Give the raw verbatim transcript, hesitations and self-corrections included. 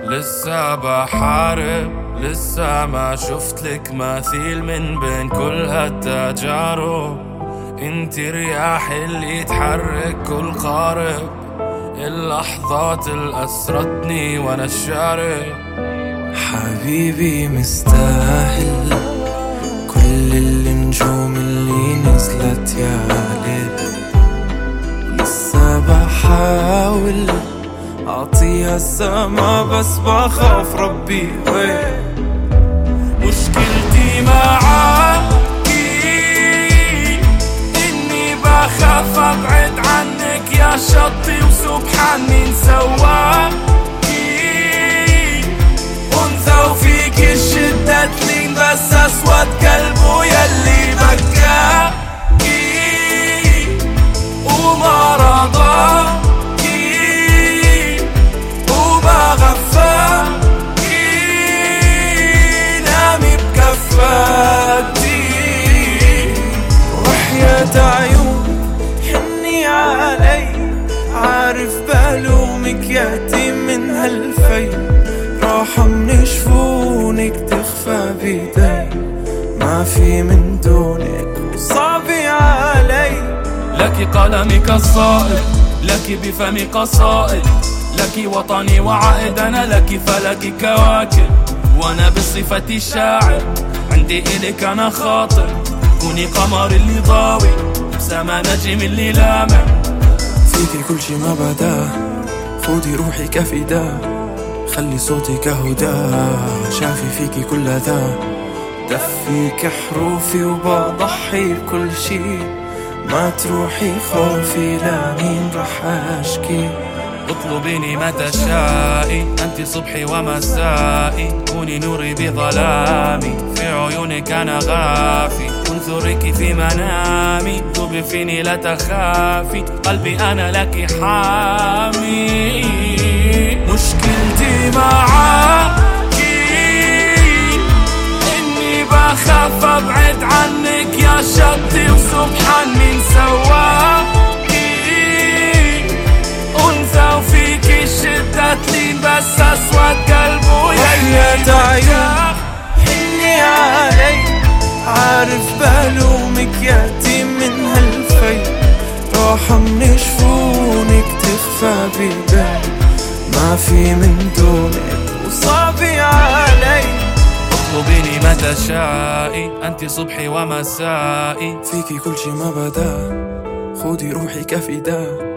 لسه بحارب، لسه ما شفت لك مثيل من بين كل هالتجارب. انتي رياح اللي تحرك كل قارب، اللحظات اللي أسرتني وانا الشارب. حبيبي مستاهل كل النجوم اللي نزلت يا ليل، لسه بحاول أعطيها السما بس بخاف ربي وين. مشكلتي معاكي إني بخاف أبعد عنك يا شطي، وسبحان مين سواكي. أنثى وفيكي الشدة تلين بس أسود قلبه يلي بكاكي وما رضاكي وما غفاكي. نامي بكفاكي وحياة عيون حني علي، عارف بلومك ياتي من هالفي، راحة من شفونك تخفى بيدي، ما في من دونك وصعبي علي. لك قلمي كالصائد، لك بفمي قصائد، لك وطني وعائد، أنا لك فلك كواكب، وأنا بصفتي الشاعر عندي إليك أنا خاطر. كوني قمر اللي ضاوي بسما نجم اللي لامع، فيكي كل شي ما بدا، خودي روحي كفدا، خلي صوتي كهدى، شافي فيكي كل ذا، دفيك حروفي وبضحي بكل شي، ما تروحي خوفي لا مين رح أشكي. اطلبيني ما تشائي، أنت صبحي ومسائي، كوني نوري بظلامي، في عيونك أنا غافي، انثرك في منامي، ذوبي فيني لا تخافي، قلبي أنا لك حامي. مشكلتي معاكي إني بخاف أبعد عنك يا شطي، وسبحان مين سواكي. أنثى وفيكي الشدة تلين بس أسود قلبه وحياة عيون حني علي، عارف بلومك ياتي من هالفي، راحة من شفونك تخفى بيدي، ما في من دونك وصعبي علي. اطلبيني ما تشائي، أنت صبحي ومسائي، فيكي كل شي ما بدا، خودي روحي كفدا،